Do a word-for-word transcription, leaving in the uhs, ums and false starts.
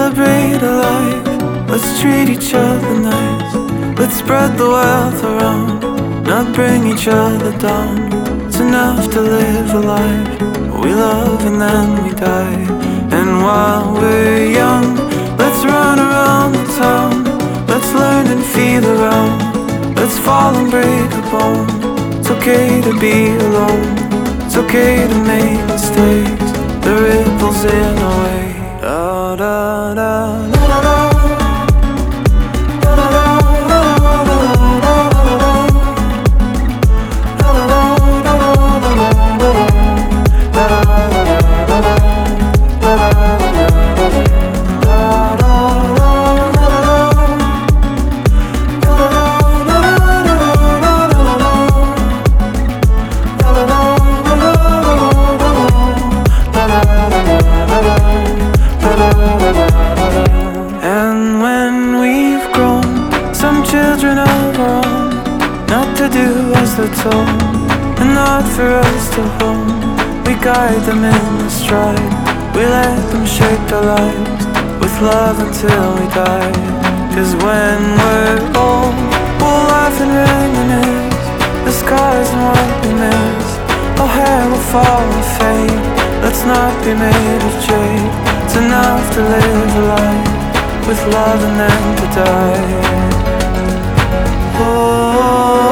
celebrate our life. Let's treat each other nice. Let's spread the wealth around, not bring each other down. It's enough to live a life. We love and then we die. And while we're young, let's run around the town. Let's learn and feel around. Let's fall and break a bone. It's okay to be alone. It's okay to make mistakes. The ripples in our way. Da da da da da. And when we've grown, some children of our own, not to do as they're told, and not for us to hold. We guide them in the stride. We let them shape their lives with love until we die. Cause when we're old, we'll laugh and reminisce the scars and what we miss. Our hair will fall and fade. Let's not be made of jade. It's enough to live a life with love and then to die. Oh.